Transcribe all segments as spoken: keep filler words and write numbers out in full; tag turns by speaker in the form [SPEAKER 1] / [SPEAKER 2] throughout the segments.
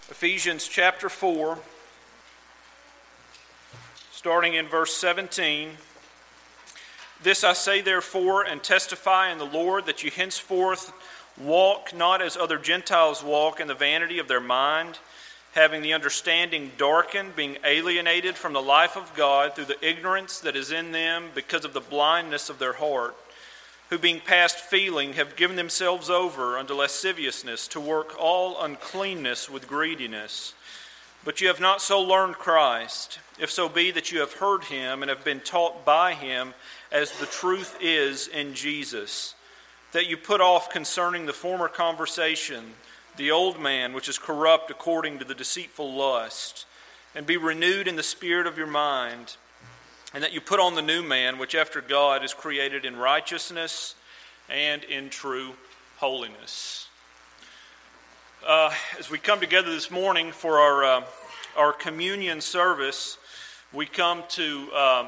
[SPEAKER 1] Ephesians chapter four, starting in verse seventeen. This I say therefore, and testify in the Lord, that you henceforth walk not as other Gentiles walk, in the vanity of their mind, having the understanding darkened, being alienated from the life of God through the ignorance that is in them because of the blindness of their heart, who being past feeling have given themselves over unto lasciviousness, to work all uncleanness with greediness. But you have not so learned Christ, if so be that you have heard him and have been taught by him, as the truth is in Jesus, that you put off concerning the former conversation the old man which is corrupt according to the deceitful lust, and be renewed in the spirit of your mind, and that you put on the new man, which after God is created in righteousness and in true holiness. Uh, as we come together this morning for our uh, our communion service, we come to um,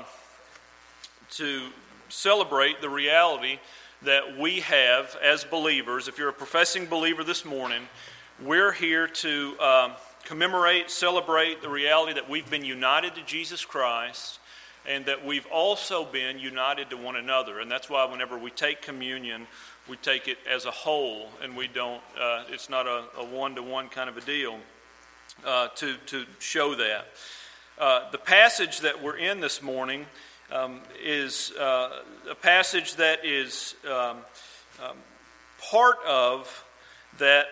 [SPEAKER 1] to celebrate the reality that we have as believers. If you're a professing believer this morning, we're here to um, commemorate, celebrate the reality that we've been united to Jesus Christ, and that we've also been united to one another. And that's why whenever we take communion, we take it as a whole, and we don't, uh, it's not a, a one-to-one kind of a deal uh, to, to show that. Uh, the passage that we're in this morning um, is uh, a passage that is um, um, part of that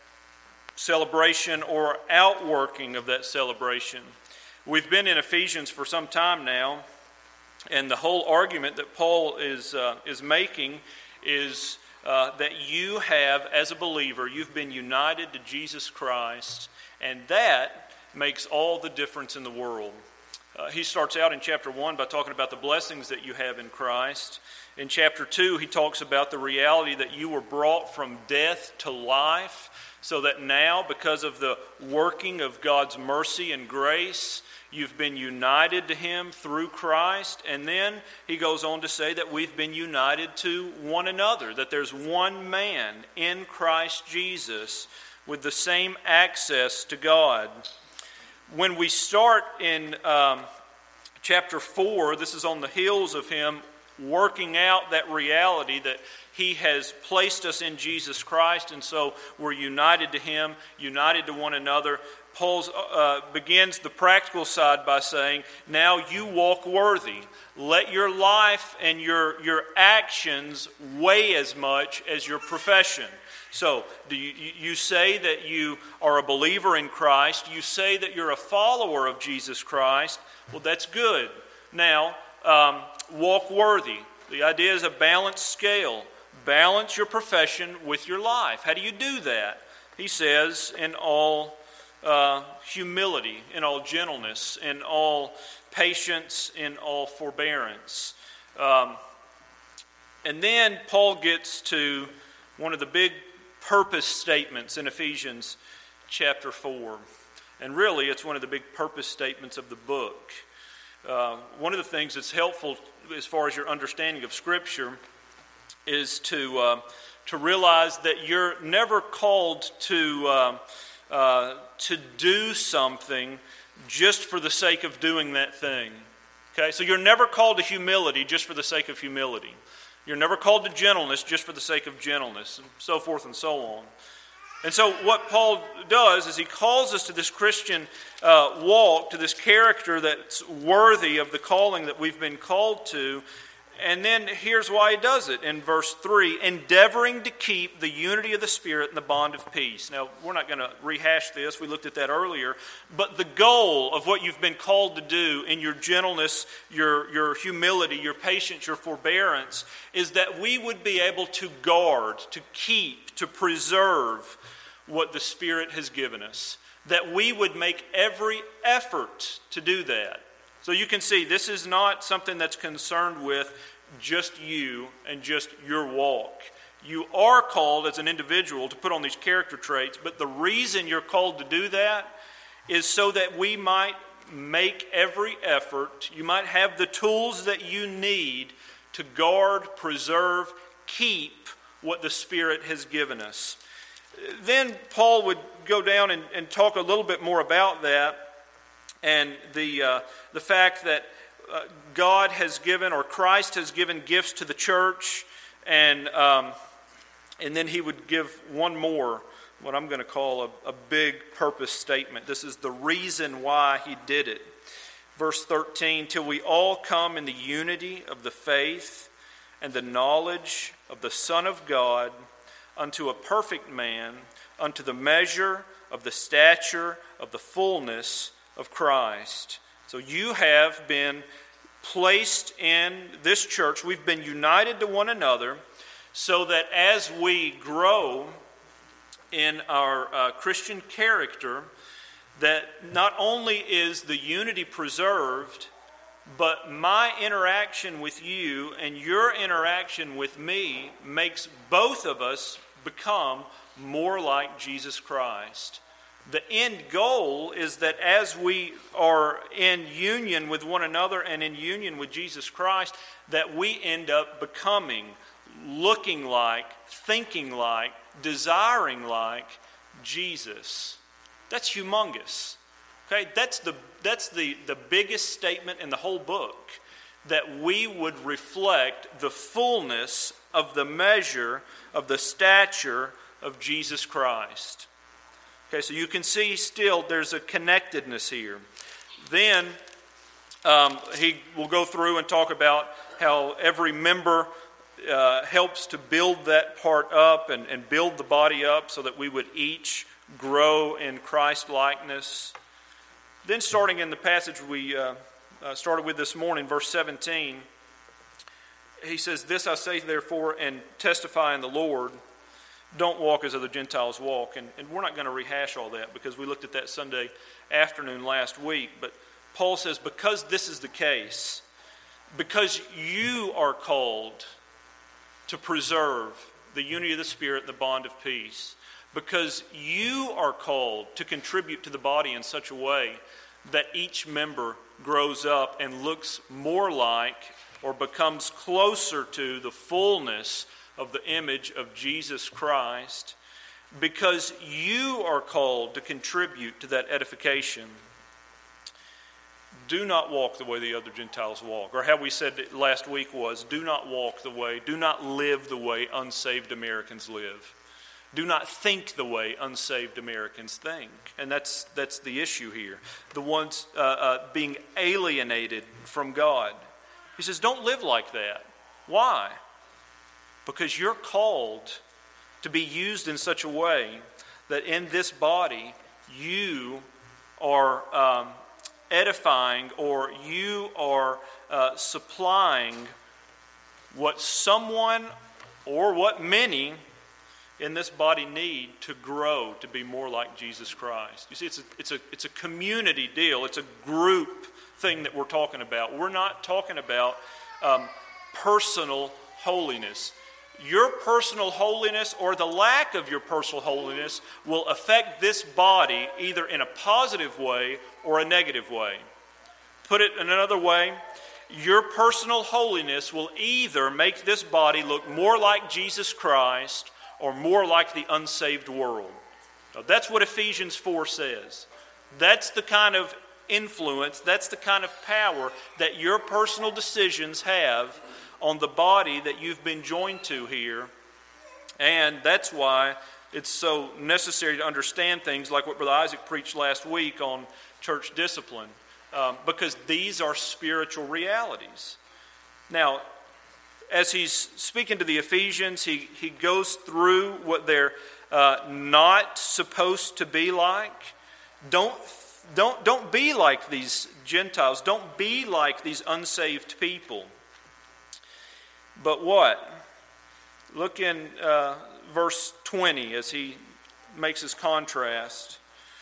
[SPEAKER 1] celebration or outworking of that celebration. We've been in Ephesians for some time now, and the whole argument that Paul is uh, is making is uh, that you have, as a believer, you've been united to Jesus Christ, and that makes all the difference in the world. Uh, he starts out in chapter one by talking about the blessings that you have in Christ. In chapter two, he talks about the reality that you were brought from death to life, so that now, because of the working of God's mercy and grace, you've been united to him through Christ. And then he goes on to say that we've been united to one another, that there's one man in Christ Jesus with the same access to God. When we start in um, chapter four, this is on the heels of him working out that reality that he has placed us in Jesus Christ, and so we're united to him, united to one another. Paul uh, begins the practical side by saying, now you walk worthy. Let your life and your, your actions weigh as much as your profession. So, do you, you say that you are a believer in Christ. You say that you're a follower of Jesus Christ. Well, that's good. Now, um, walk worthy. The idea is a balanced scale. Balance your profession with your life. How do you do that? He says, in all uh, humility, in all gentleness, in all patience, in all forbearance. Um, and then Paul gets to one of the big purpose statements in Ephesians chapter four. And really, it's one of the big purpose statements of the book. Uh, one of the things that's helpful as far as your understanding of Scripture is to uh, to realize that you're never called to uh, uh, to do something just for the sake of doing that thing. Okay, so you're never called to humility just for the sake of humility. You're never called to gentleness just for the sake of gentleness, and so forth and so on. And so what Paul does is he calls us to this Christian uh, walk, to this character that's worthy of the calling that we've been called to. And then here's why he does it in verse three, endeavoring to keep the unity of the Spirit in the bond of peace. Now, we're not going to rehash this. We looked at that earlier. But the goal of what you've been called to do in your gentleness, your, your humility, your patience, your forbearance, is that we would be able to guard, to keep, to preserve what the Spirit has given us. That we would make every effort to do that. So you can see this is not something that's concerned with just you and just your walk. You are called as an individual to put on these character traits, but the reason you're called to do that is so that we might make every effort. You might have the tools that you need to guard, preserve, keep what the Spirit has given us. then Paul would go down and, and talk a little bit more about that, and the uh, the fact that uh, God has given, or Christ has given, gifts to the church, and um, and then he would give one more, what I'm going to call a, a big purpose statement. This is the reason why he did it. Verse thirteen, till we all come in the unity of the faith and the knowledge of the Son of God, unto a perfect man, unto the measure of the stature of the fullness of Christ. So you have been placed in this church. We've been united to one another so that as we grow in our uh, Christian character, that not only is the unity preserved, but my interaction with you and your interaction with me makes both of us become more like Jesus Christ. The end goal is that as we are in union with one another and in union with Jesus Christ, that we end up becoming, looking like, thinking like, desiring like Jesus. That's humongous. Okay, that's the that's the, the biggest statement in the whole book, that we would reflect the fullness of the measure of the stature of Jesus Christ. Okay, so you can see still there's a connectedness here. Then um, he will go through and talk about how every member uh, helps to build that part up and, and build the body up so that we would each grow in Christ-likeness. Then starting in the passage we uh, uh, started with this morning, verse seventeen, he says, this I say therefore and testify in the Lord, don't walk as other Gentiles walk. And, and we're not going to rehash all that because we looked at that Sunday afternoon last week. But Paul says, because this is the case, because you are called to preserve the unity of the Spirit and the bond of peace, because you are called to contribute to the body in such a way that each member grows up and looks more like or becomes closer to the fullness of the image of Jesus Christ, because you are called to contribute to that edification, do not walk the way the other Gentiles walk. Or how we said it last week was, do not walk the way, do not live the way unsaved Americans live. Do not think the way unsaved Americans think. And that's that's the issue here. The ones uh, uh, being alienated from God. He says, don't live like that. Why? Because you're called to be used in such a way that in this body you are um, edifying, or you are uh, supplying what someone or what many in this body need to grow to be more like Jesus Christ. You see, it's a, it's a, it's a community deal. It's a group thing that we're talking about. We're not talking about um, personal holiness. Your personal holiness or the lack of your personal holiness will affect this body either in a positive way or a negative way. Put it in another way, your personal holiness will either make this body look more like Jesus Christ or more like the unsaved world. Now, that's what Ephesians four says. That's the kind of influence, that's the kind of power that your personal decisions have on the body that you've been joined to here. And that's why it's so necessary to understand things like what Brother Isaac preached last week on church discipline, um, because these are spiritual realities. Now, as he's speaking to the Ephesians, he, he goes through what they're uh, not supposed to be like. Don't, don't, don't be like these Gentiles. Don't be like these unsaved people. But what? Look in uh, verse twenty as he makes his contrast.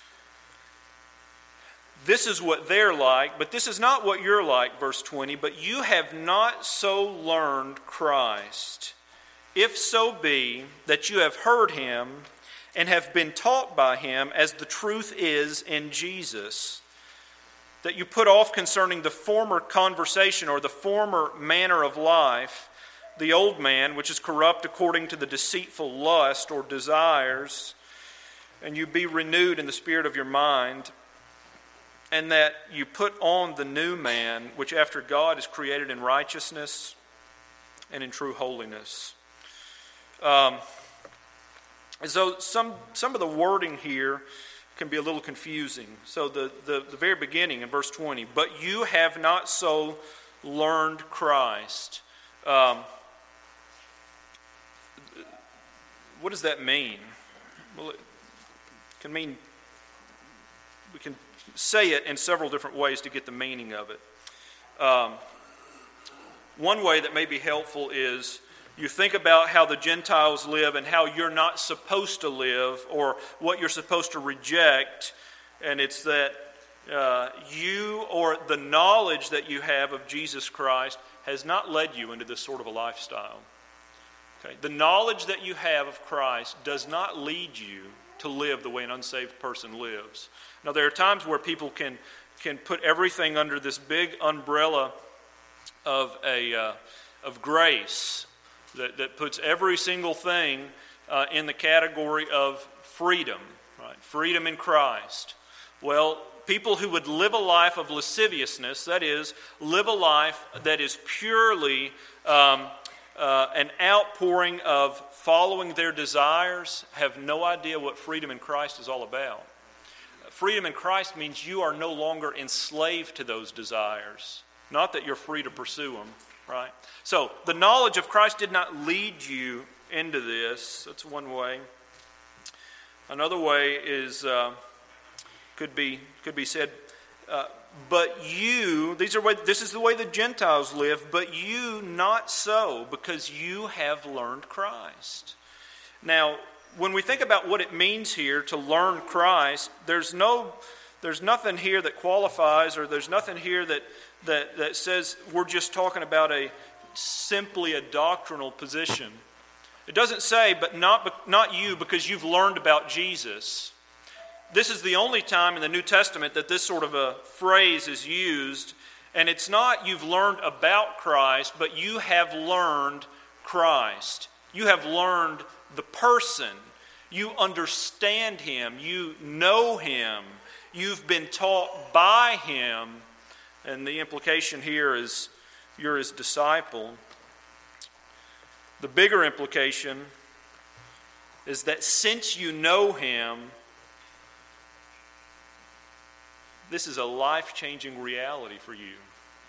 [SPEAKER 1] This is what they're like, but this is not what you're like, verse twenty. But you have not so learned Christ, if so be that you have heard him and have been taught by him as the truth is in Jesus, that you put off concerning the former conversation or the former manner of life, the old man, which is corrupt according to the deceitful lust or desires, and you be renewed in the spirit of your mind, and that you put on the new man, which after God is created in righteousness and in true holiness. Um, and so some some of the wording here can be a little confusing. So the, the, the very beginning in verse twenty, but you have not so learned Christ. Um, what does that mean? Well, it can mean, we can say it in several different ways to get the meaning of it. Um, one way that may be helpful is you think about how the Gentiles live and how you're not supposed to live, or what you're supposed to reject, and it's that uh, you or the knowledge that you have of Jesus Christ has not led you into this sort of a lifestyle. Okay? The knowledge that you have of Christ does not lead you to live the way an unsaved person lives. Now, there are times where people can can put everything under this big umbrella of a uh, of grace that, that puts every single thing uh, in the category of freedom, right? Freedom in Christ. Well, people who would live a life of lasciviousness, that is, live a life that is purely um, uh, an outpouring of following their desires, have no idea what freedom in Christ is all about. Freedom in Christ means you are no longer enslaved to those desires. Not that you're free to pursue them, right? So, the knowledge of Christ did not lead you into this. That's one way. Another way is, uh, could be could be said, uh, but you, these are way, this is the way the Gentiles live, but you not so, because you have learned Christ. Now, when we think about what it means here to learn Christ, there's no, there's nothing here that qualifies, or there's nothing here that that that says we're just talking about a simply a doctrinal position. It doesn't say, but not not you, because you've learned about Jesus. This is the only time in the New Testament that this sort of a phrase is used, and it's not you've learned about Christ, but you have learned Christ. You have learned the person. You understand Him. You know Him. You've been taught by Him. And the implication here is you're His disciple. The bigger implication is that since you know Him, this is a life-changing reality for you.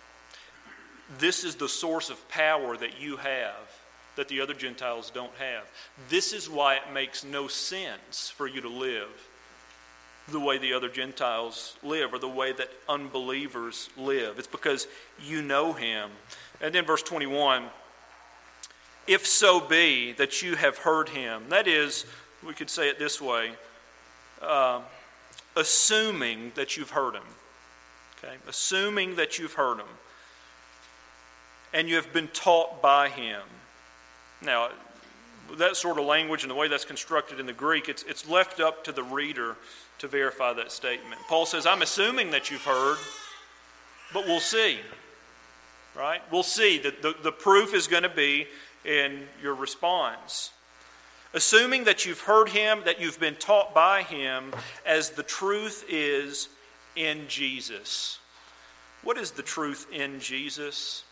[SPEAKER 1] This is the source of power that you have that the other Gentiles don't have. This is why it makes no sense for you to live the way the other Gentiles live, or the way that unbelievers live. It's because you know Him. And then verse twenty-one, if so be that you have heard Him. That is, we could say it this way, uh, assuming that you've heard Him. Okay? Assuming that you've heard Him. And you have been taught by Him. Now, that sort of language and the way that's constructed in the Greek, it's, it's left up to the reader to verify that statement. Paul says, I'm assuming that you've heard, but we'll see. Right? We'll see. That the, the proof is going to be in your response. Assuming that you've heard Him, that you've been taught by Him, as the truth is in Jesus. What is the truth in Jesus?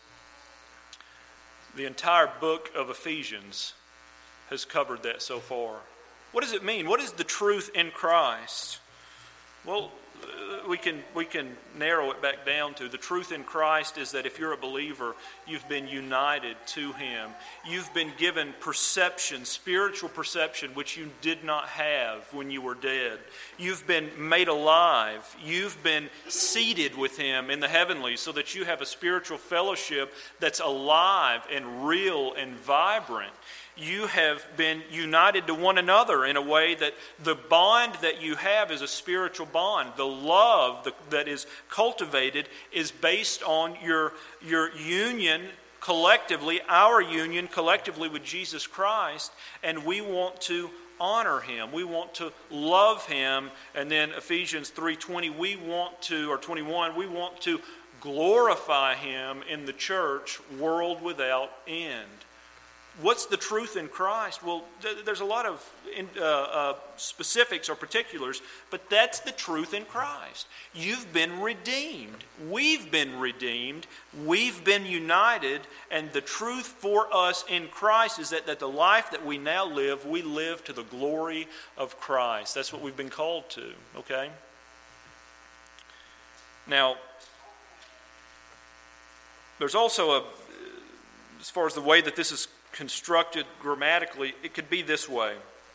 [SPEAKER 1] The entire book of Ephesians has covered that so far. What does it mean? What is the truth in Christ? Well, we can we can narrow it back down to the truth in Christ is that if you're a believer, you've been united to Him. You've been given perception, spiritual perception, which you did not have when you were dead. You've been made alive. You've been seated with Him in the heavenlies so that you have a spiritual fellowship that's alive and real and vibrant. You have been united to one another in a way that the bond that you have is a spiritual bond. The love that is cultivated is based on your, your union collectively, our union collectively with Jesus Christ, and we want to honor Him. We want to love Him. And then Ephesians three twenty, we want to, or twenty-one, we want to glorify Him in the church, world without end. what's the truth in Christ? Well, th- there's a lot of in, uh, uh, specifics or particulars, but that's the truth in Christ. You've been redeemed. We've been redeemed. We've been united. And the truth for us in Christ is that, that the life that we now live, we live to the glory of Christ. That's what we've been called to, okay? Now, there's also a, as far as the way that this is constructed grammatically, it could be this way.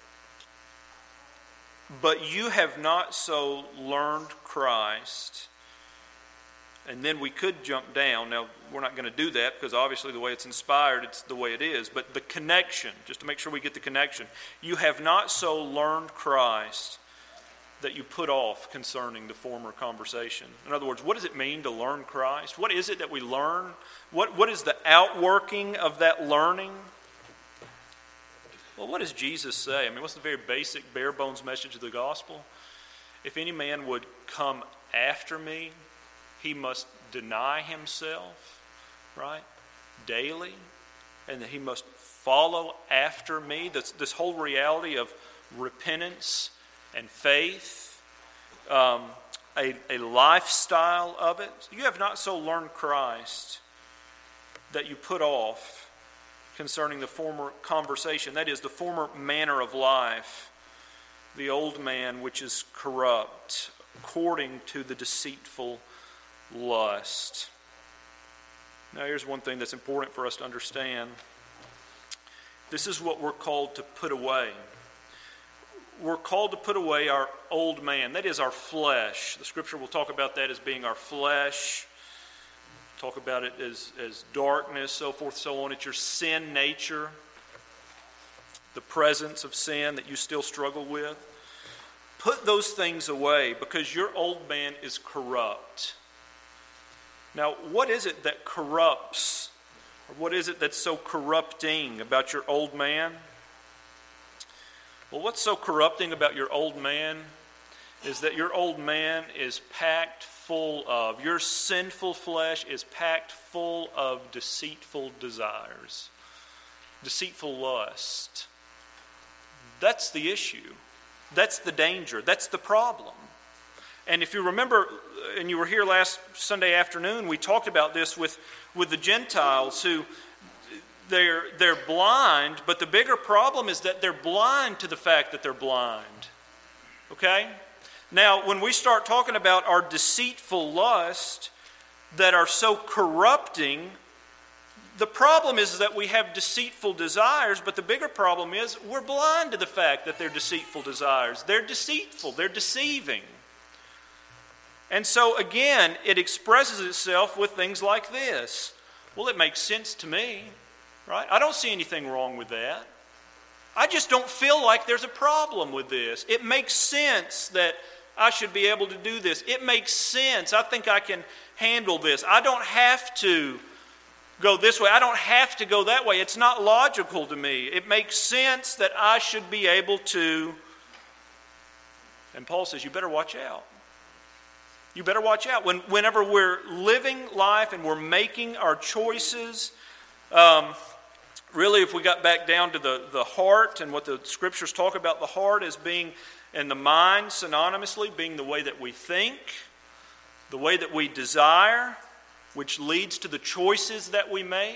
[SPEAKER 1] But you have not so learned Christ. And then we could jump down. Now, we're not going to do that because obviously the way it's inspired, it's the way it is. But the connection, just to make sure we get the connection. You have not so learned Christ that you put off concerning the former conversation. In other words, what does it mean to learn Christ? What is it that we learn? What, what is the outworking of that learning? Well, what does Jesus say? I mean, what's the very basic, bare bones message of the gospel? If any man would come after me, he must deny himself, right, daily, and that he must follow after me. This, this whole reality of repentance and faith, um, a, a lifestyle of it. You have not so learned Christ that you put off concerning the former conversation, that is, the former manner of life, the old man which is corrupt, according to the deceitful lust. Now, here's one thing that's important for us to understand. This is what we're called to put away. We're called to put away our old man. That is our flesh. The Scripture will talk about that as being our flesh. Talk about it as, as darkness, so forth, so on. It's your sin nature, the presence of sin that you still struggle with. Put those things away because your old man is corrupt. Now, what is it that corrupts? Or what is it that's so corrupting about your old man? Well, what's so corrupting about your old man is that your old man is packed full of, your sinful flesh is packed full of deceitful desires, deceitful lust. That's the issue. That's the danger. That's the problem. And if you remember, and you were here last Sunday afternoon, we talked about this with, with the Gentiles who They're, they're blind, but the bigger problem is that they're blind to the fact that they're blind. Okay? Now, when we start talking about our deceitful lust that are so corrupting, the problem is that we have deceitful desires, but the bigger problem is we're blind to the fact that they're deceitful desires. They're deceitful. They're deceiving. And so, again, it expresses itself with things like this. Well, it makes sense to me. Right? I don't see anything wrong with that. I just don't feel like there's a problem with this. It makes sense that I should be able to do this. It makes sense. I think I can handle this. I don't have to go this way. I don't have to go that way. It's not logical to me. It makes sense that I should be able to. And Paul says, you better watch out. You better watch out. When, whenever we're living life and we're making our choices, um, really, if we got back down to the, the heart and what the Scriptures talk about the heart as being, and the mind synonymously being the way that we think, the way that we desire, which leads to the choices that we make.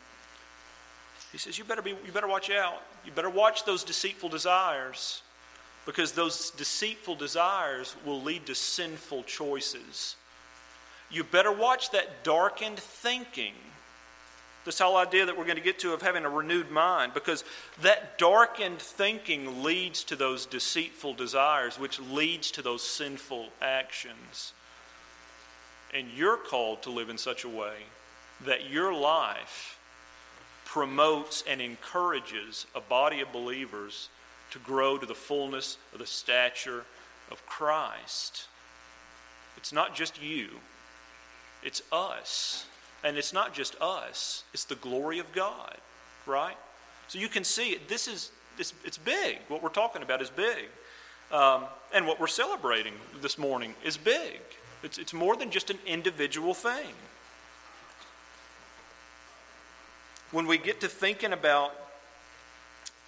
[SPEAKER 1] He says, you better be, you better watch out. You better watch those deceitful desires, because those deceitful desires will lead to sinful choices. You better watch that darkened thinking. This whole idea that we're going to get to of having a renewed mind, because that darkened thinking leads to those deceitful desires, which leads to those sinful actions. And you're called to live in such a way that your life promotes and encourages a body of believers to grow to the fullness of the stature of Christ. It's not just you, it's us. And it's not just us, it's the glory of God, right? So you can see it. This is, it's, it's big. What we're talking about is big. Um, and what we're celebrating this morning is big. It's, it's more than just an individual thing. When we get to thinking about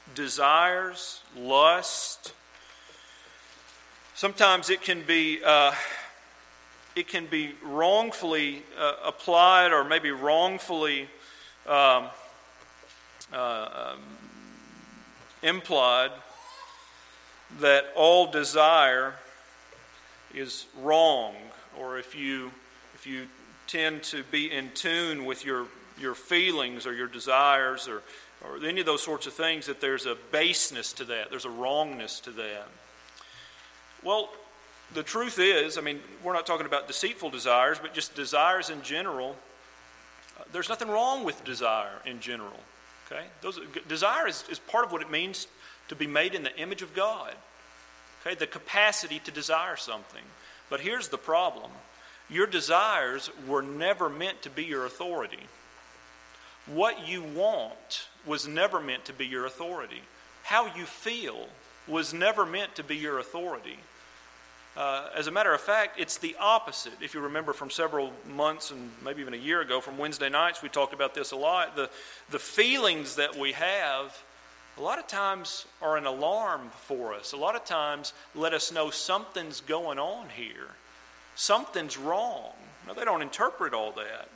[SPEAKER 1] desires, lust. Sometimes it can be uh, it can be wrongfully uh, applied, or maybe wrongfully um, uh, um, implied, that all desire is wrong, or if you if you tend to be in tune with your your feelings or your desires or or any of those sorts of things, that there's a baseness to that, there's a wrongness to that. Well, the truth is, I mean, we're not talking about deceitful desires, but just desires in general. Uh, there's nothing wrong with desire in general. Okay, those desire is, is part of what it means to be made in the image of God. Okay, the capacity to desire something. But here's the problem: your desires were never meant to be your authority. What you want was never meant to be your authority. How you feel was never meant to be your authority. Uh, as a matter of fact, it's the opposite. If you remember from several months and maybe even a year ago from Wednesday nights, we talked about this a lot. The, the feelings that we have a lot of times are an alarm for us. A lot of times let us know something's going on here. Something's wrong. Now, they don't interpret all that.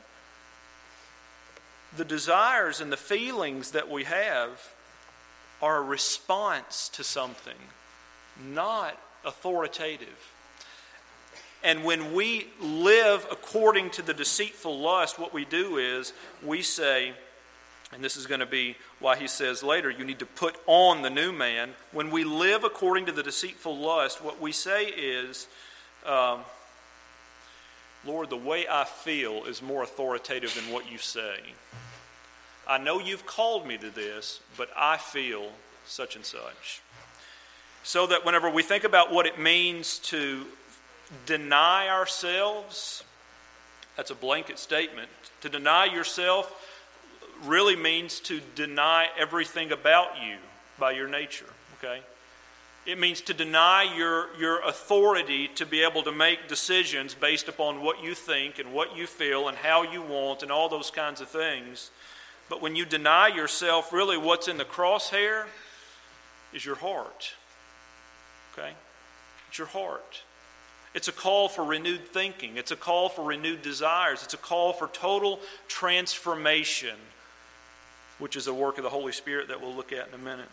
[SPEAKER 1] The desires and the feelings that we have are a response to something, not authoritative. And when we live according to the deceitful lust, what we do is we say, and this is going to be why he says later, you need to put on the new man. When we live according to the deceitful lust, what we say is, um, Lord, the way I feel is more authoritative than what you say. I know you've called me to this, but I feel such and such. So that whenever we think about what it means to deny ourselves, that's a blanket statement. To deny yourself really means to deny everything about you by your nature, okay? It means to deny your, your authority to be able to make decisions based upon what you think and what you feel and how you want and all those kinds of things. But when you deny yourself, really what's in the crosshair is your heart. Okay? It's your heart. It's a call for renewed thinking. It's a call for renewed desires. It's a call for total transformation, which is a work of the Holy Spirit that we'll look at in a minute.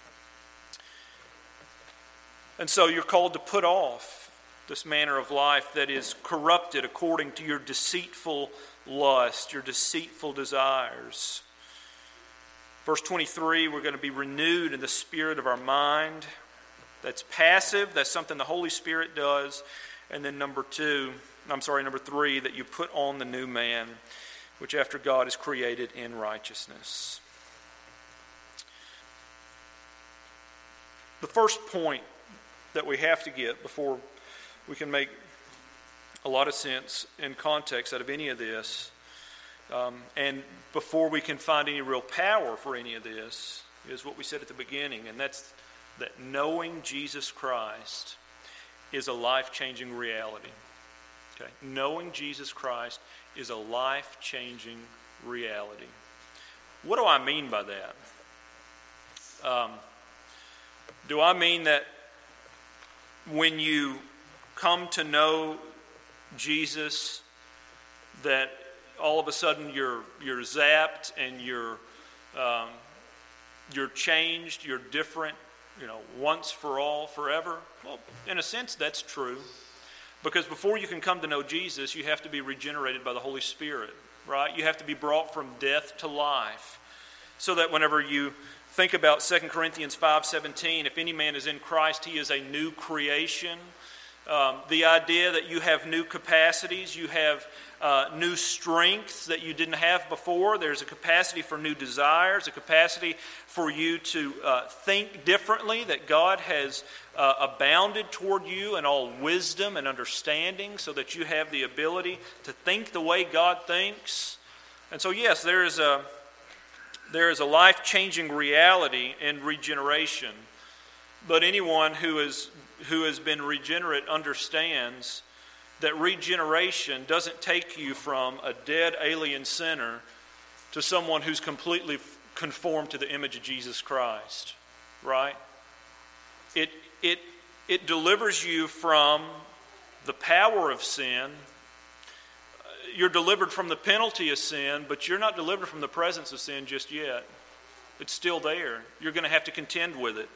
[SPEAKER 1] And so you're called to put off this manner of life that is corrupted according to your deceitful lust, your deceitful desires. Verse twenty-three, we're going to be renewed in the spirit of our mind. That's passive. That's something the Holy Spirit does. And then number two, I'm sorry, number three, that you put on the new man, which after God is created in righteousness. The first point that we have to get before we can make a lot of sense in context out of any of this, um, and before we can find any real power for any of this, is what we said at the beginning, and that's that knowing Jesus Christ is a life-changing reality. Okay? Knowing Jesus Christ is a life-changing reality. What do I mean by that? Um, do I mean that when you come to know Jesus, that all of a sudden you're you're zapped and you're um, you're changed, you're different, you know, once for all, forever? Well, in a sense, that's true. Because before you can come to know Jesus, you have to be regenerated by the Holy Spirit, right? You have to be brought from death to life. So that whenever you think about Second Corinthians five seventeen, if any man is in Christ, he is a new creation. Um, the idea that you have new capacities, you have uh, new strengths that you didn't have before. There's a capacity for new desires, a capacity for you to uh, think differently, that God has uh, abounded toward you in all wisdom and understanding so that you have the ability to think the way God thinks. And so yes, there is a there is a life-changing reality in regeneration. But anyone who is who has been regenerate understands that regeneration doesn't take you from a dead alien sinner to someone who's completely conformed to the image of Jesus Christ. right? It, it, it delivers you from the power of sin. You're delivered from the penalty of sin, but you're not delivered from the presence of sin just yet. It's still there. You're going to have to contend with it.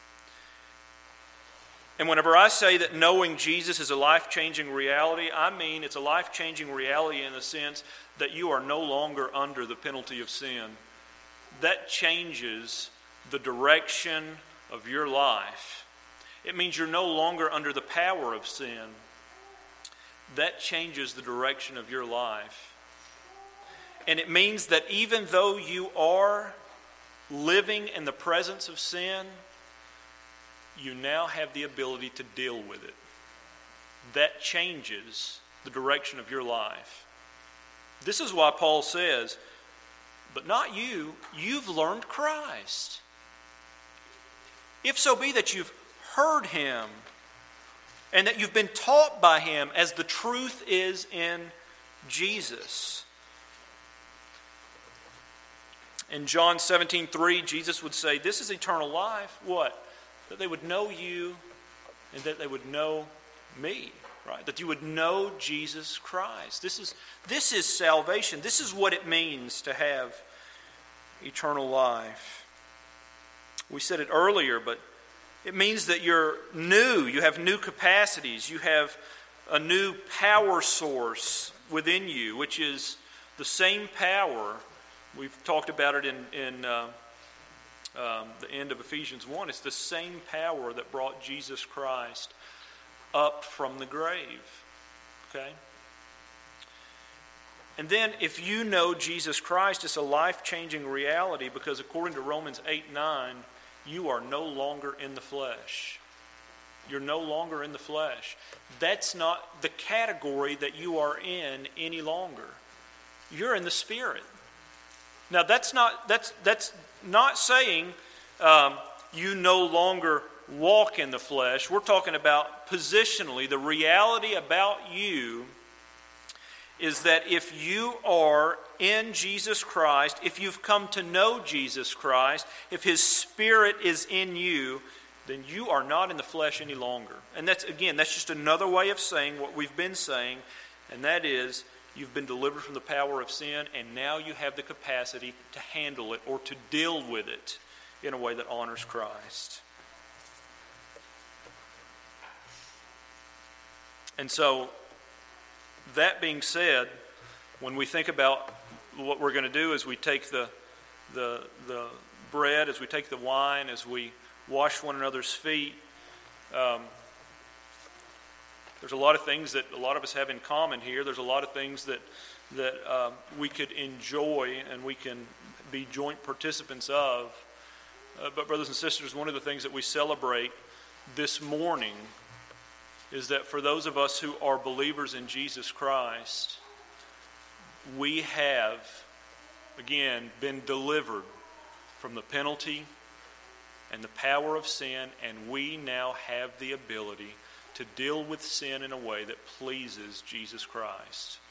[SPEAKER 1] And whenever I say that knowing Jesus is a life-changing reality, I mean it's a life-changing reality in the sense that you are no longer under the penalty of sin. That changes the direction of your life. It means you're no longer under the power of sin. That changes the direction of your life. And it means that even though you are living in the presence of sin, you now have the ability to deal with it. That changes the direction of your life. This is why Paul says, but not you, you've learned Christ. If so be that you've heard him and that you've been taught by him as the truth is in Jesus. In John seventeen three, Jesus would say, this is eternal life. What? That they would know you and that they would know me. Right? That you would know Jesus Christ. This is, this is salvation. This is what it means to have eternal life. We said it earlier, but it means that you're new. You have new capacities. You have a new power source within you, which is the same power. We've talked about it in, in uh, um, the end of Ephesians one. It's the same power that brought Jesus Christ up from the grave. Okay? And then if you know Jesus Christ, it's a life-changing reality because according to Romans eight nine, you are no longer in the flesh. You're no longer in the flesh. That's not the category that you are in any longer. You're in the Spirit. Now that's not that's that's not saying um, you no longer walk in the flesh. We're talking about positionally. The reality about you is that if you are in Jesus Christ, if you've come to know Jesus Christ, if His Spirit is in you, then you are not in the flesh any longer. And that's, again, that's just another way of saying what we've been saying, and that is you've been delivered from the power of sin, and now you have the capacity to handle it or to deal with it in a way that honors Christ. And so, that being said, when we think about what we're going to do as we take the, the, the bread, as we take the wine, as we wash one another's feet, um, there's a lot of things that a lot of us have in common here. There's a lot of things that, that uh, we could enjoy and we can be joint participants of. Uh, but brothers and sisters, one of the things that we celebrate this morning is that for those of us who are believers in Jesus Christ, we have, again, been delivered from the penalty and the power of sin, and we now have the ability to deal with sin in a way that pleases Jesus Christ.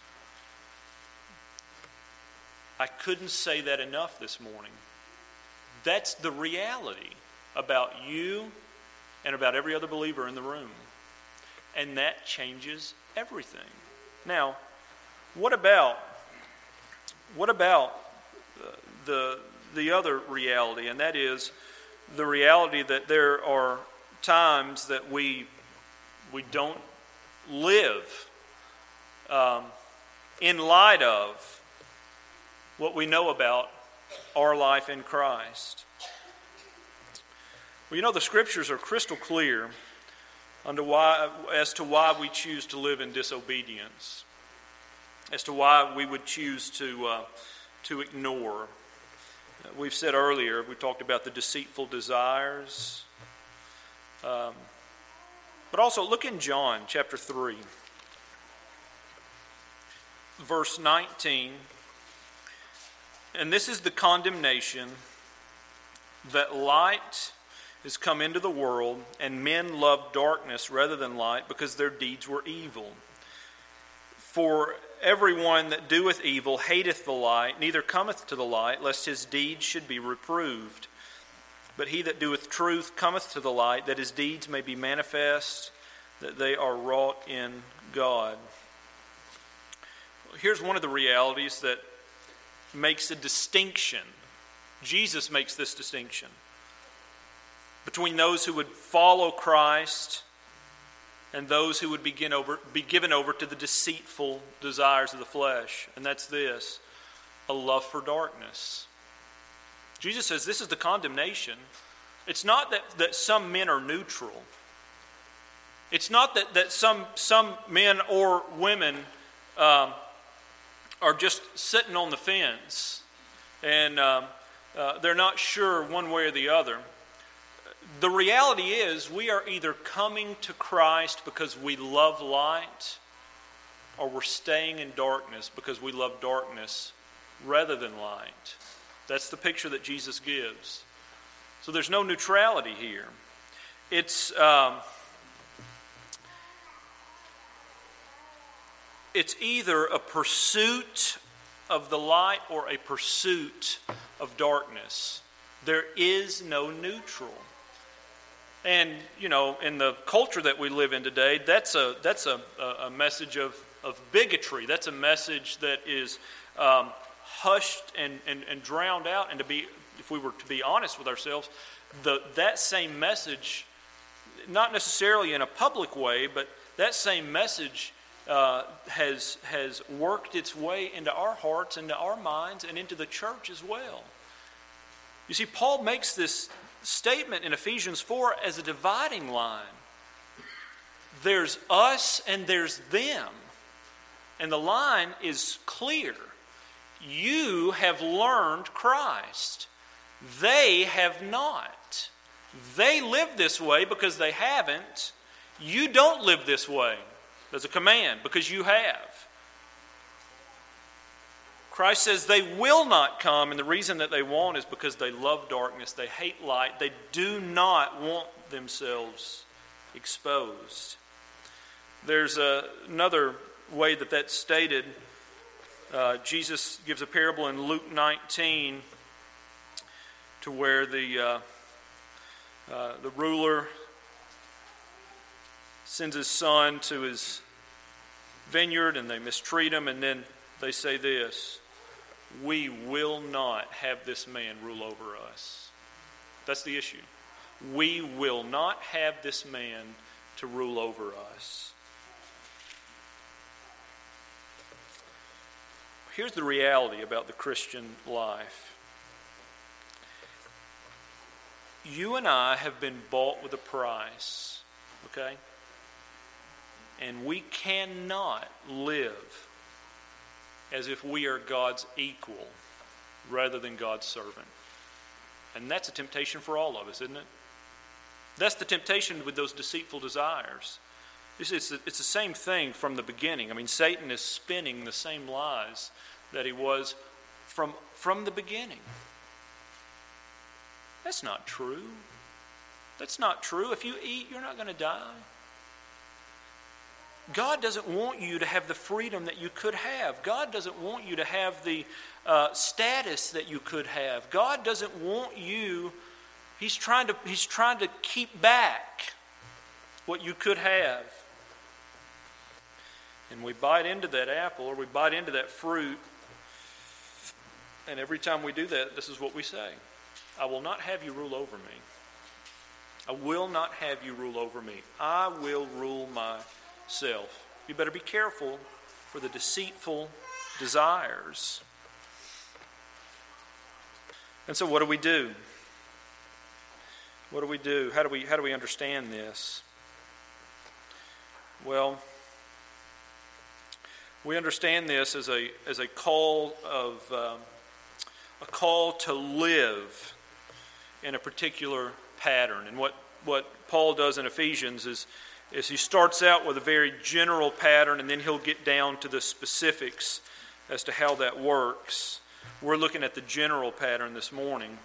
[SPEAKER 1] I couldn't say that enough this morning. That's the reality about you and about every other believer in the room. And that changes everything. Now, what about what about the the other reality, and that is the reality that there are times that we we don't live um, in light of what we know about our life in Christ. Well, you know, the Scriptures are crystal clear Under why, as to why we choose to live in disobedience, as to why we would choose to uh, to ignore. Uh, we've said earlier, we talked about the deceitful desires. Um, but also look in John chapter three, verse nineteen. And this is the condemnation, that light has come into the world, and men loved darkness rather than light, because their deeds were evil. For everyone that doeth evil hateth the light, neither cometh to the light, lest his deeds should be reproved. But he that doeth truth cometh to the light, that his deeds may be manifest, that they are wrought in God. Here's one of the realities that makes a distinction. Jesus makes this distinction between those who would follow Christ and those who would begin over, be given over to the deceitful desires of the flesh. And that's this: a love for darkness. Jesus says this is the condemnation. It's not that, that some men are neutral. It's not that, that some, some men or women um, are just sitting on the fence and um, uh, they're not sure one way or the other. The reality is we are either coming to Christ because we love light, or we're staying in darkness because we love darkness rather than light. That's the picture that Jesus gives. So there's no neutrality here. It's um, it's either a pursuit of the light or a pursuit of darkness. There is no neutral. And, you know, in the culture that we live in today, that's a that's a, a message of, of bigotry. That's a message that is um, hushed and, and, and drowned out. And to be, if we were to be honest with ourselves, the that same message, not necessarily in a public way, but that same message uh, has has worked its way into our hearts, into our minds, and into the church as well. You see, Paul makes this statement in Ephesians four as a dividing line. There's us and there's them. And the line is clear. You have learned Christ. They have not. They live this way because they haven't. You don't live this way. There's a command because you have. Christ says they will not come, and the reason that they won't is because they love darkness, they hate light, they do not want themselves exposed. There's a, another way that that's stated. Uh, Jesus gives a parable in Luke nineteen to where the, uh, uh, the ruler sends his son to his vineyard and they mistreat him, and then they say this: we will not have this man rule over us. That's the issue. We will not have this man to rule over us. Here's the reality about the Christian life. You and I have been bought with a price, okay? And we cannot live as if we are God's equal rather than God's servant. And that's a temptation for all of us, isn't it? That's the temptation with those deceitful desires. It's, it's, it's the same thing from the beginning. I mean, Satan is spinning the same lies that he was from, from the beginning. That's not true. That's not true. If you eat, you're not going to die. God doesn't want you to have the freedom that you could have. God doesn't want you to have the uh, status that you could have. God doesn't want you. He's trying to, he's trying to keep back what you could have. And we bite into that apple, or we bite into that fruit, and every time we do that, this is what we say: I will not have you rule over me. I will not have you rule over me. I will rule myself. You better be careful for the deceitful desires. And so what do we do? What do we do? How do we how do we understand this? Well, we understand this as a as a call of um, a call to live in a particular pattern. And what, what Paul does in Ephesians is, is he starts out with a very general pattern, and then he'll get down to the specifics as to how that works. We're looking at the general pattern this morning.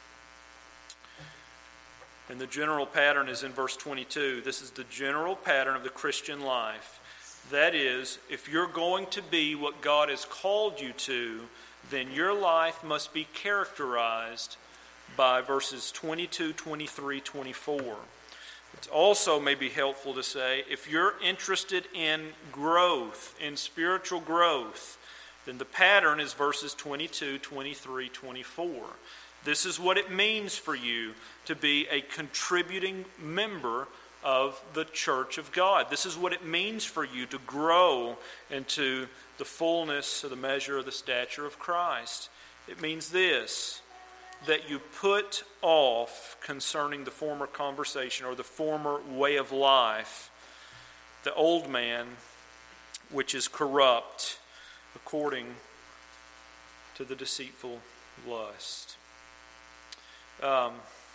[SPEAKER 1] And the general pattern is in verse twenty-two. This is the general pattern of the Christian life. That is, if you're going to be what God has called you to, then your life must be characterized by verses twenty-two, twenty-three, twenty-four. It's also maybe helpful to say, if you're interested in growth, in spiritual growth, then the pattern is verses twenty-two, twenty-three, twenty-four. This is what it means for you to be a contributing member of the church of God. This is what it means for you to grow into the fullness of the measure of the stature of Christ. It means this, that you put off concerning the former conversation or the former way of life, the old man, which is corrupt according to the deceitful lust. Um,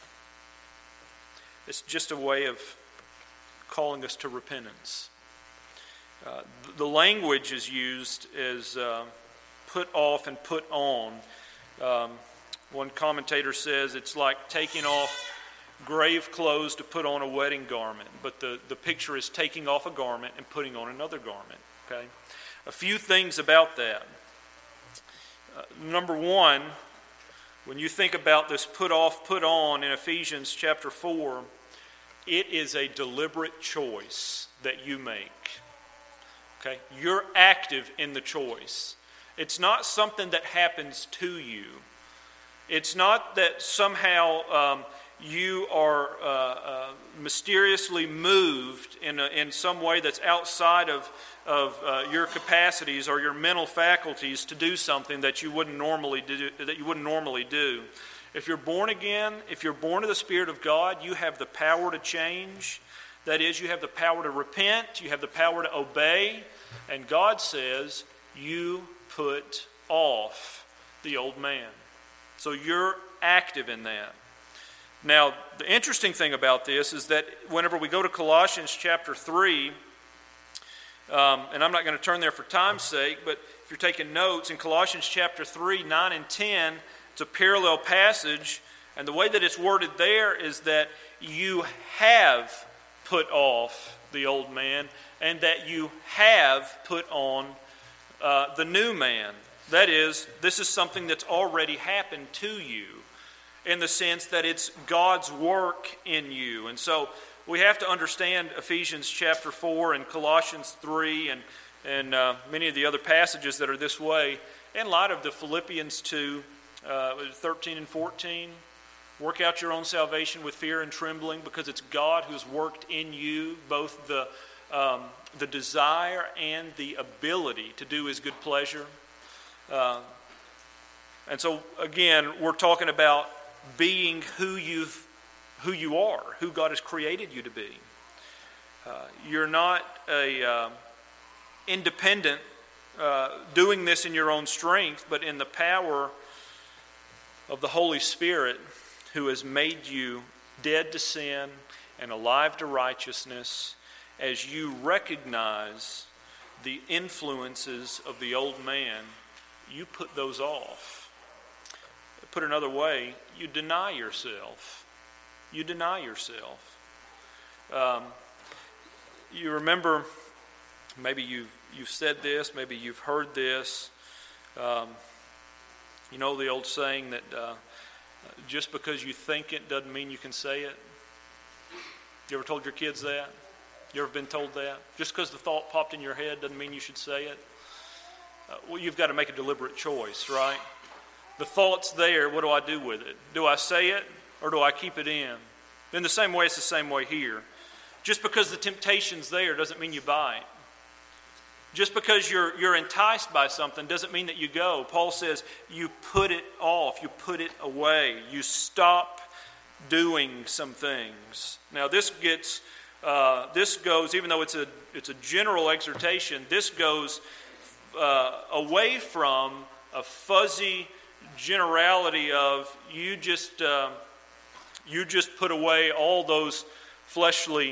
[SPEAKER 1] it's just a way of calling us to repentance. Uh, the language is used as uh, put off and put on. Um, one commentator says it's like taking off grave clothes to put on a wedding garment, but the, the picture is taking off a garment and putting on another garment. Okay, a few things about that. Uh, number one, when you think about this put off, put on in Ephesians chapter four, it is a deliberate choice that you make. Okay? You're active in the choice. It's not something that happens to you. It's not that somehow um, you are uh, uh, mysteriously moved in a, in some way that's outside of of uh, your capacities or your mental faculties to do something that you wouldn't normally do. That you wouldn't normally do. If you're born again, if you're born of the Spirit of God, you have the power to change. That is, you have the power to repent. You have the power to obey. And God says you put off the old man. So you're active in that. Now, the interesting thing about this is that whenever we go to Colossians chapter three, um, and I'm not going to turn there for time's sake, but if you're taking notes, in Colossians chapter three, nine and ten, it's a parallel passage, and the way that it's worded there is that you have put off the old man, and that you have put on uh, the new man. That is, this is something that's already happened to you, in the sense that it's God's work in you. And so we have to understand Ephesians chapter four and Colossians three and, and uh, many of the other passages that are this way in light of the Philippians two, uh, thirteen and fourteen. Work out your own salvation with fear and trembling, because it's God who's worked in you both the, um, the desire and the ability to do His good pleasure. Uh, and so again, we're talking about being who you've who you are, who God has created you to be. Uh, you're not a uh, independent uh, doing this in your own strength, but in the power of the Holy Spirit, who has made you dead to sin and alive to righteousness, as you recognize the influences of the old man, you put those off. Put another way, you deny yourself. You deny yourself. Um, you remember, maybe you've, you've said this, maybe you've heard this. Um, you know the old saying that uh, just because you think it doesn't mean you can say it? You ever told your kids that? You ever been told that? Just because the thought popped in your head doesn't mean you should say it? Uh, well, you've got to make a deliberate choice, right? The thought's there, what do I do with it? Do I say it or do I keep it in? In the same way, it's the same way here. Just because the temptation's there doesn't mean you bite. Just because you're you're enticed by something doesn't mean that you go. Paul says you put it off, you put it away, you stop doing some things. Now this gets uh, this goes, even though it's a it's a general exhortation, this goes uh, away from a fuzzy generality of you just uh, you just put away all those fleshly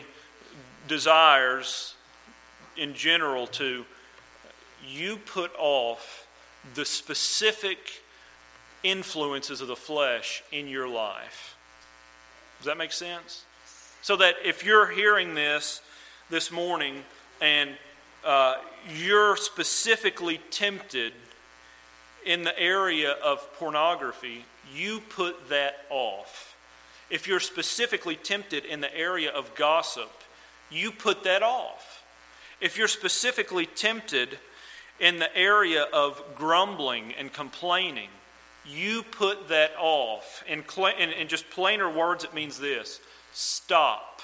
[SPEAKER 1] desires in general to you put off the specific influences of the flesh in your life. Does that make sense? So that if you're hearing this this morning and uh, you're specifically tempted in the area of pornography, you put that off. If you're specifically tempted in the area of gossip, you put that off. If you're specifically tempted in the area of grumbling and complaining, you put that off. In, in, in just plainer words, it means this: stop.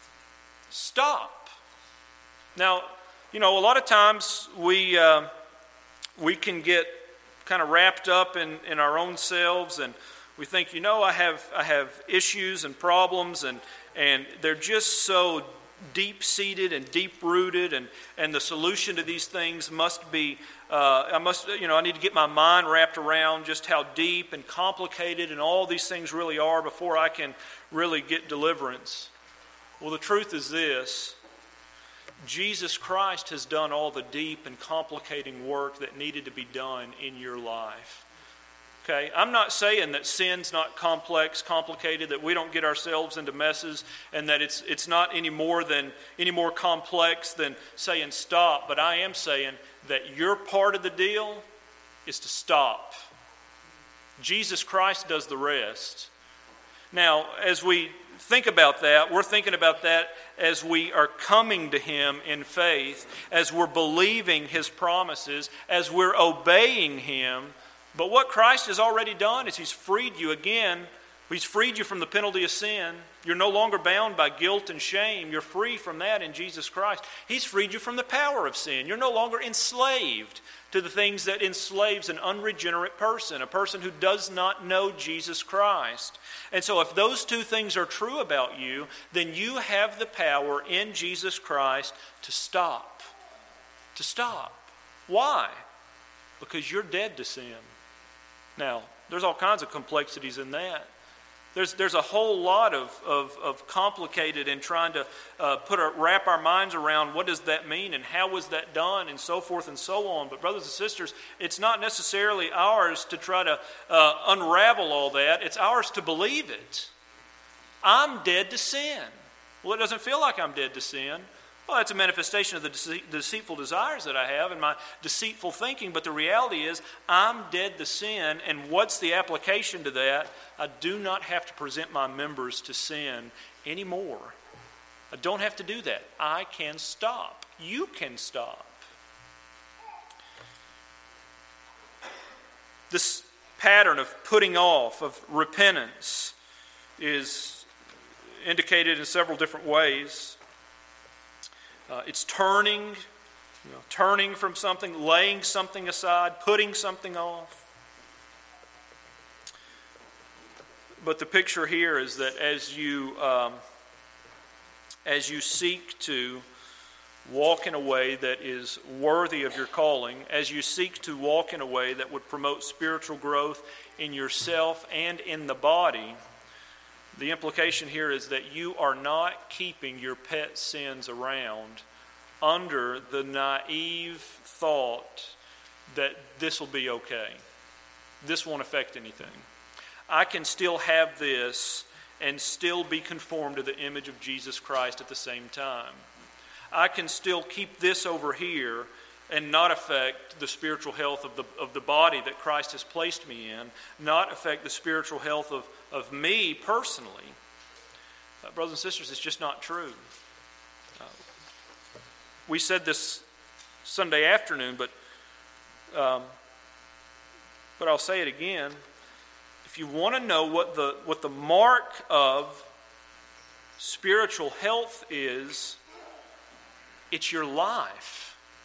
[SPEAKER 1] Stop. Now, you know, a lot of times we uh, we can get kind of wrapped up in, in our own selves, and we think, you know, I have I have issues and problems, and and they're just so deep-seated and deep-rooted, and, and the solution to these things must be, uh, I must, you know, I need to get my mind wrapped around just how deep and complicated and all these things really are before I can really get deliverance. Well, the truth is this: Jesus Christ has done all the deep and complicating work that needed to be done in your life. Okay, I'm not saying that sin's not complex, complicated, that we don't get ourselves into messes, and that it's it's not any more than any more complex than saying stop. But I am saying that your part of the deal is to stop. Jesus Christ does the rest. Now, as we think about that, we're thinking about that as we are coming to Him in faith, as we're believing His promises, as we're obeying Him. But what Christ has already done is He's freed you again. He's freed you from the penalty of sin. You're no longer bound by guilt and shame. You're free from that in Jesus Christ. He's freed you from the power of sin. You're no longer enslaved to the things that enslaves an unregenerate person, a person who does not know Jesus Christ. And so if those two things are true about you, then you have the power in Jesus Christ to stop. To stop. Why? Because you're dead to sin. Now, there's all kinds of complexities in that. There's there's a whole lot of, of, of complicated in trying to uh, put our, wrap our minds around what does that mean and how was that done and so forth and so on. But brothers and sisters, it's not necessarily ours to try to uh, unravel all that. It's ours to believe it. I'm dead to sin. Well, it doesn't feel like I'm dead to sin. Well, that's a manifestation of the dece- deceitful desires that I have and my deceitful thinking. But the reality is, I'm dead to sin. And what's the application to that? I do not have to present my members to sin anymore. I don't have to do that. I can stop. You can stop. This pattern of putting off, of repentance, is indicated in several different ways. Uh, it's turning, you know, turning from something, laying something aside, putting something off. But the picture here is that as you um, as you seek to walk in a way that is worthy of your calling, as you seek to walk in a way that would promote spiritual growth in yourself and in the body, the implication here is that you are not keeping your pet sins around under the naive thought that this will be okay. This won't affect anything. I can still have this and still be conformed to the image of Jesus Christ at the same time. I can still keep this over here and not affect the spiritual health of the of the body that Christ has placed me in, not affect the spiritual health of, of me personally. Uh, brothers and sisters, it's just not true. Uh, we said this Sunday afternoon, but um, but I'll say it again. If you want to know what the what the mark of spiritual health is, it's your life.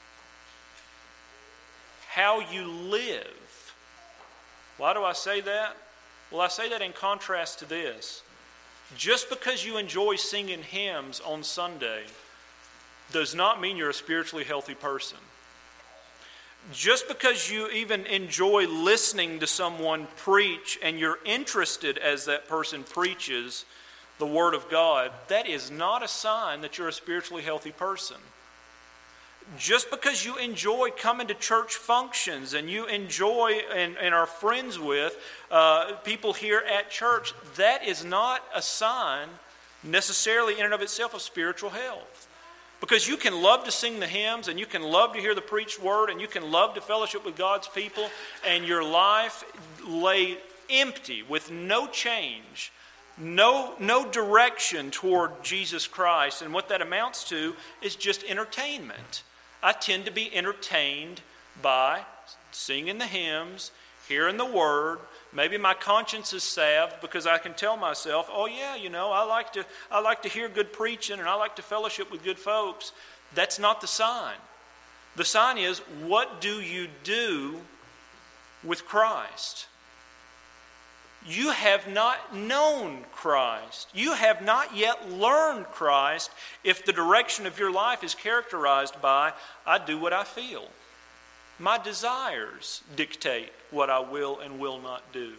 [SPEAKER 1] How you live. Why do I say that? Well, I say that in contrast to this. Just because you enjoy singing hymns on Sunday does not mean you're a spiritually healthy person. Just because you even enjoy listening to someone preach and you're interested as that person preaches the Word of God, that is not a sign that you're a spiritually healthy person. Just because you enjoy coming to church functions and you enjoy and, and are friends with uh, people here at church, that is not a sign necessarily in and of itself of spiritual health. Because you can love to sing the hymns and you can love to hear the preached word and you can love to fellowship with God's people and your life lay empty, with no change, no, no direction toward Jesus Christ. And what that amounts to is just entertainment. I tend to be entertained by singing the hymns, hearing the word. Maybe my conscience is salved because I can tell myself, oh yeah, you know, I like to I like to hear good preaching and I like to fellowship with good folks. That's not the sign. The sign is, what do you do with Christ? You have not known Christ. You have not yet learned Christ if the direction of your life is characterized by, I do what I feel. My desires dictate what I will and will not do.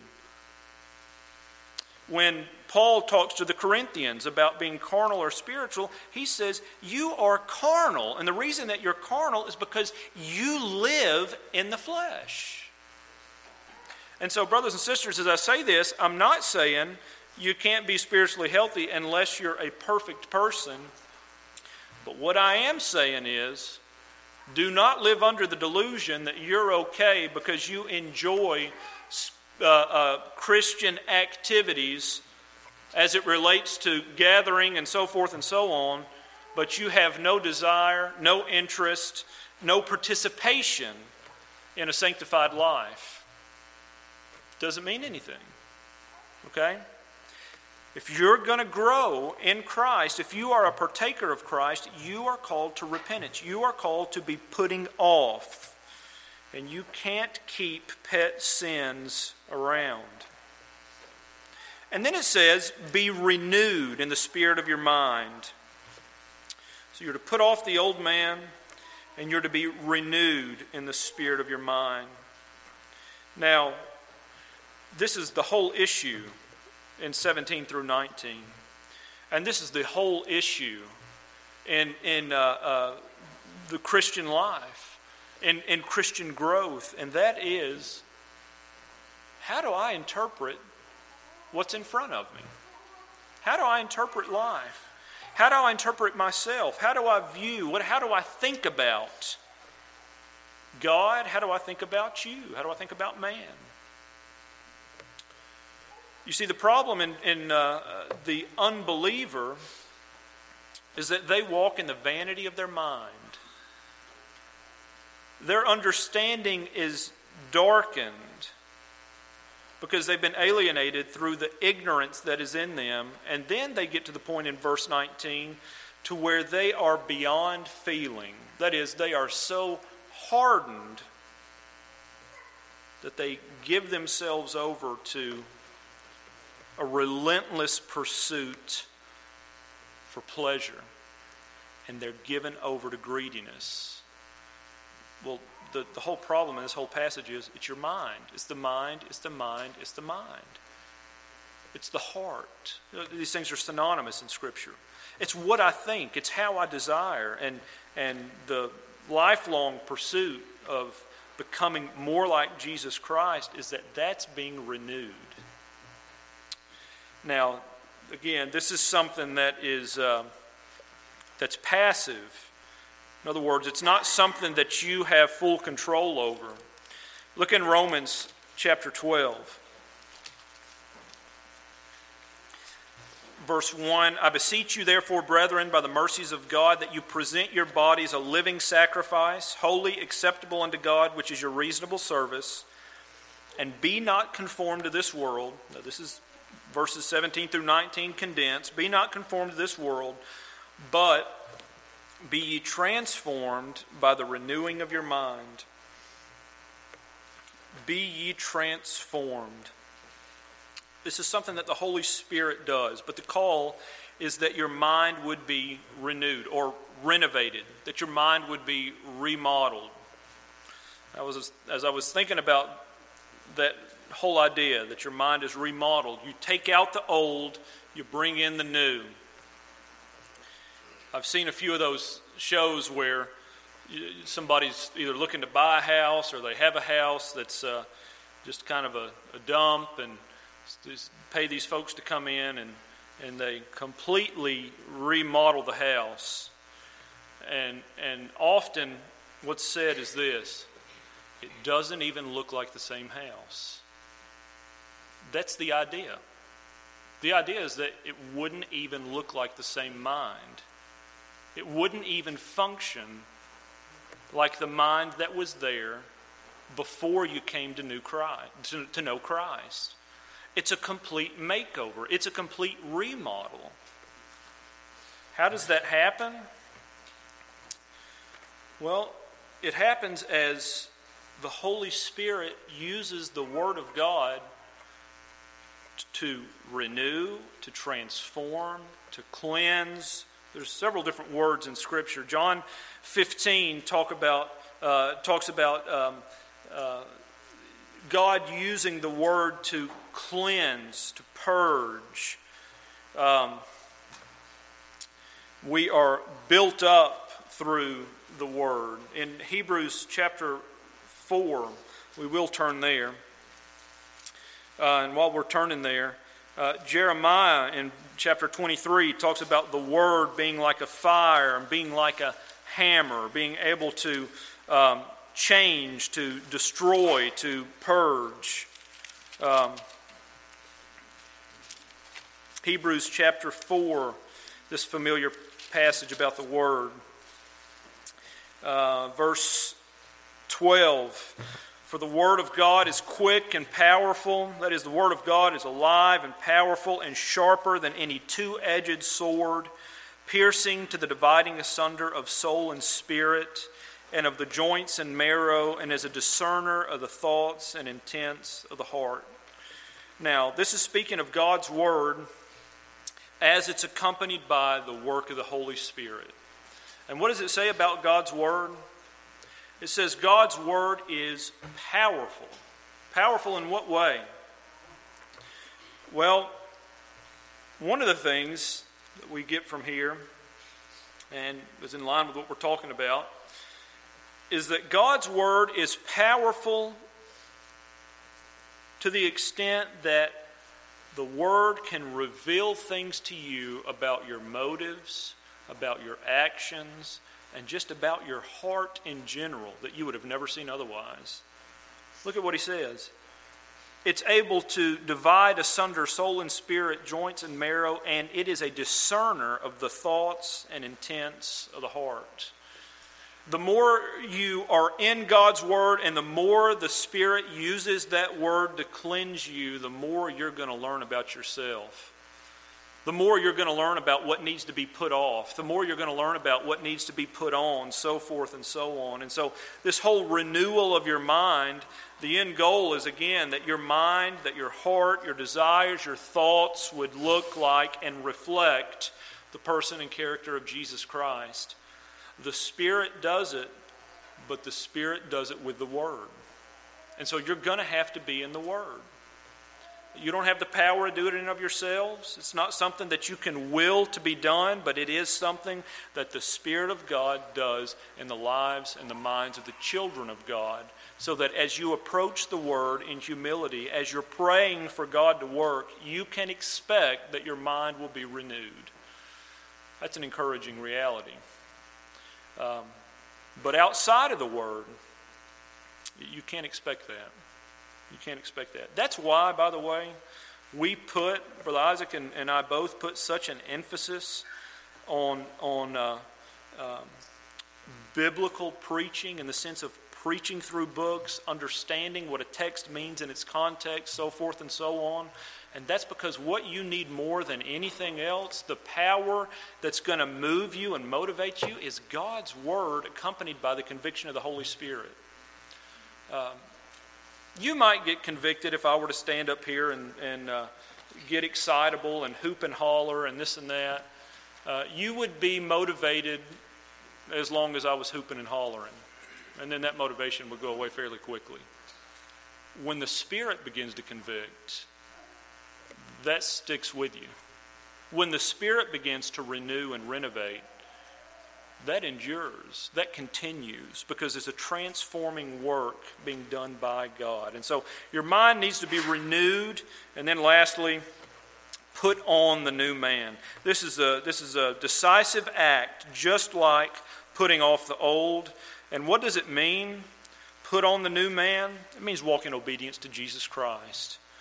[SPEAKER 1] When Paul talks to the Corinthians about being carnal or spiritual, he says, you are carnal. And the reason that you're carnal is because you live in the flesh. And so, brothers and sisters, as I say this, I'm not saying you can't be spiritually healthy unless you're a perfect person. But what I am saying is, do not live under the delusion that you're okay because you enjoy uh, uh, Christian activities as it relates to gathering and so forth and so on, but you have no desire, no interest, no participation in a sanctified life. Doesn't mean anything. Okay? If you're going to grow in Christ, if you are a partaker of Christ, you are called to repentance. You are called to be putting off. And you can't keep pet sins around. And then it says, be renewed in the spirit of your mind. So you're to put off the old man, and you're to be renewed in the spirit of your mind. Now, this is the whole issue in seventeen through nineteen. And this is the whole issue in, in uh, uh, the Christian life, in, in Christian growth. And that is, how do I interpret what's in front of me? How do I interpret life? How do I interpret myself? How do I view, what? How do I think about God? How do I think about you? How do I think about man? You see, the problem in, in uh, the unbeliever is that they walk in the vanity of their mind. Their understanding is darkened because they've been alienated through the ignorance that is in them. And then they get to the point in verse nineteen to where they are beyond feeling. That is, they are so hardened that they give themselves over to a relentless pursuit for pleasure, and they're given over to greediness. Well, the, the whole problem in this whole passage is it's your mind. It's the mind, it's the mind, it's the mind. It's the heart. These things are synonymous in Scripture. It's what I think. It's how I desire. And, and the lifelong pursuit of becoming more like Jesus Christ is that that's being renewed. Now, again, this is something that is uh, that's passive. In other words, it's not something that you have full control over. Look in Romans chapter twelve. Verse one, I beseech you therefore, brethren, by the mercies of God, that you present your bodies a living sacrifice, holy, acceptable unto God, which is your reasonable service, and be not conformed to this world. Now, this is verses seventeen through nineteen condensed. Be not conformed to this world, but be ye transformed by the renewing of your mind. Be ye transformed. This is something that the Holy Spirit does, but the call is that your mind would be renewed or renovated, that your mind would be remodeled. I was, as I was thinking about that whole idea that your mind is remodeled. You take out the old, you bring in the new. I've seen a few of those shows where somebody's either looking to buy a house or they have a house that's uh, just kind of a, a dump, and just pay these folks to come in and, and they completely remodel the house. And, and often what's said is this: it doesn't even look like the same house. That's the idea. The idea is that it wouldn't even look like the same mind. It wouldn't even function like the mind that was there before you came to, new Christ, to, to know Christ. It's a complete makeover. It's a complete remodel. How does that happen? Well, it happens as the Holy Spirit uses the Word of God to renew, to transform, to cleanse. There's several different words in Scripture. John fifteen talk about uh, talks about um, uh, God using the Word to cleanse, to purge. Um, we are built up through the Word. In Hebrews chapter four, we will turn there. Uh, and while we're turning there, uh, Jeremiah in chapter twenty-three talks about the Word being like a fire and being like a hammer, being able to um, change, to destroy, to purge. Um, Hebrews chapter four, this familiar passage about the Word. Uh, verse twelve. For the Word of God is quick and powerful. That is, the Word of God is alive and powerful and sharper than any two-edged sword, piercing to the dividing asunder of soul and spirit, and of the joints and marrow, and is a discerner of the thoughts and intents of the heart. Now, this is speaking of God's Word as it's accompanied by the work of the Holy Spirit. And what does it say about God's Word? It says God's Word is powerful. Powerful in what way? Well, one of the things that we get from here, and is in line with what we're talking about, is that God's Word is powerful to the extent that the Word can reveal things to you about your motives, about your actions, and just about your heart in general that you would have never seen otherwise. Look at what he says. It's able to divide asunder soul and spirit, joints and marrow, and it is a discerner of the thoughts and intents of the heart. The more you are in God's Word and the more the Spirit uses that Word to cleanse you, the more you're going to learn about yourself. The more you're going to learn about what needs to be put off, the more you're going to learn about what needs to be put on, so forth and so on. And so this whole renewal of your mind, the end goal is, again, that your mind, that your heart, your desires, your thoughts would look like and reflect the person and character of Jesus Christ. The Spirit does it, but the Spirit does it with the Word. And so you're going to have to be in the Word. You don't have the power to do it in and of yourselves. It's not something that you can will to be done, but it is something that the Spirit of God does in the lives and the minds of the children of God, so that as you approach the Word in humility, as you're praying for God to work, you can expect that your mind will be renewed. That's an encouraging reality. Um, but outside of the Word, you can't expect that. You can't expect that. That's why, by the way, we put, Brother Isaac and, and I both put such an emphasis on, on uh, um, biblical preaching in the sense of preaching through books, understanding what a text means in its context, so forth and so on. And that's because what you need more than anything else, the power that's going to move you and motivate you, is God's Word accompanied by the conviction of the Holy Spirit. Um, You might get convicted if I were to stand up here and, and uh, get excitable and hoop and holler and this and that. Uh, you would be motivated as long as I was hooping and hollering. And then that motivation would go away fairly quickly. When the Spirit begins to convict, that sticks with you. When the Spirit begins to renew and renovate, that endures, that continues, because it's a transforming work being done by God. And so your mind needs to be renewed, and then lastly, put on the new man. This is a, this is a decisive act, just like putting off the old. And what does it mean, put on the new man? It means walk in obedience to Jesus Christ.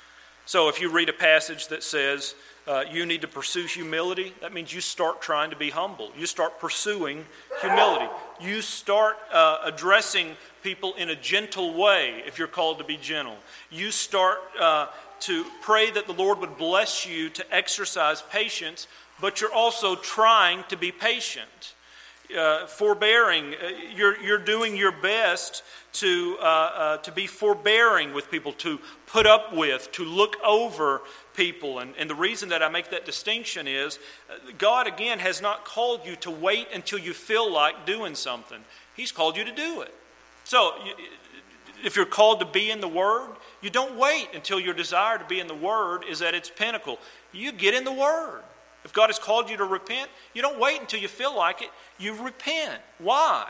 [SPEAKER 1] So if you read a passage that says uh, you need to pursue humility, that means you start trying to be humble. You start pursuing humility. You start uh, addressing people in a gentle way if you're called to be gentle. You start uh, to pray that the Lord would bless you to exercise patience, but you're also trying to be patient. Uh, forbearing, uh, you're, you're doing your best to, uh, uh, to be forbearing with people, to put up with, to look over people. And, and the reason that I make that distinction is uh, God, again, has not called you to wait until you feel like doing something. He's called you to do it. So you, if you're called to be in the Word, you don't wait until your desire to be in the Word is at its pinnacle. You get in the Word. If God has called you to repent, you don't wait until you feel like it. You repent. Why?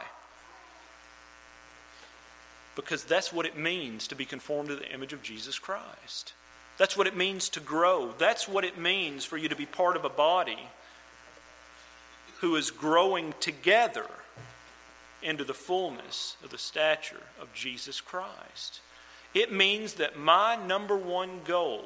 [SPEAKER 1] Because that's what it means to be conformed to the image of Jesus Christ. That's what it means to grow. That's what it means for you to be part of a body who is growing together into the fullness of the stature of Jesus Christ. It means that my number one goal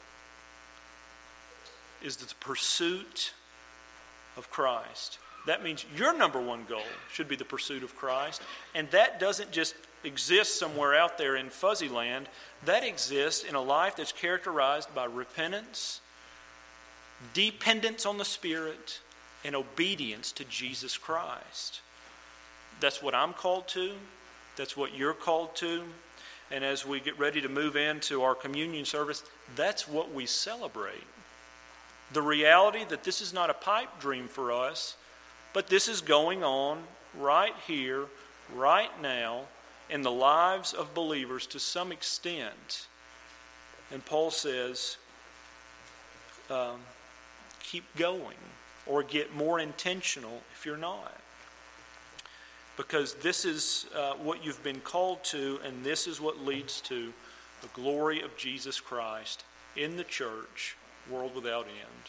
[SPEAKER 1] is the pursuit of Christ. That means your number one goal should be the pursuit of Christ. And that doesn't just exist somewhere out there in fuzzy land. That exists in a life that's characterized by repentance, dependence on the Spirit, and obedience to Jesus Christ. That's what I'm called to. That's what you're called to. And as we get ready to move into our communion service, that's what we celebrate. The reality that this is not a pipe dream for us, but this is going on right here, right now, in the lives of believers to some extent. And Paul says, um, keep going, or get more intentional if you're not. Because this is uh, what you've been called to, and this is what leads to the glory of Jesus Christ in the church, world without end.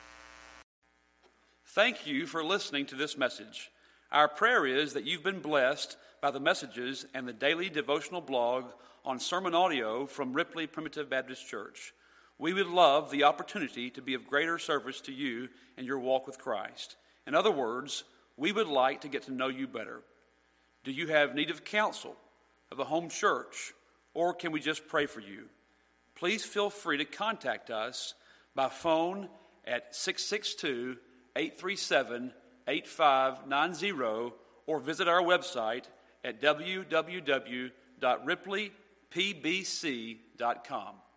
[SPEAKER 2] Thank you for listening to this message. Our prayer is that you've been blessed by the messages and the daily devotional blog on sermon audio from Ripley Primitive Baptist Church. We would love the opportunity to be of greater service to you in your walk with Christ. In other words, we would like to get to know you better. Do you have need of counsel, of a home church, or can we just pray for you? Please feel free to contact us by phone at six six two, eight three seven, eight five nine zero or visit our website at w w w dot ripley p b c dot com.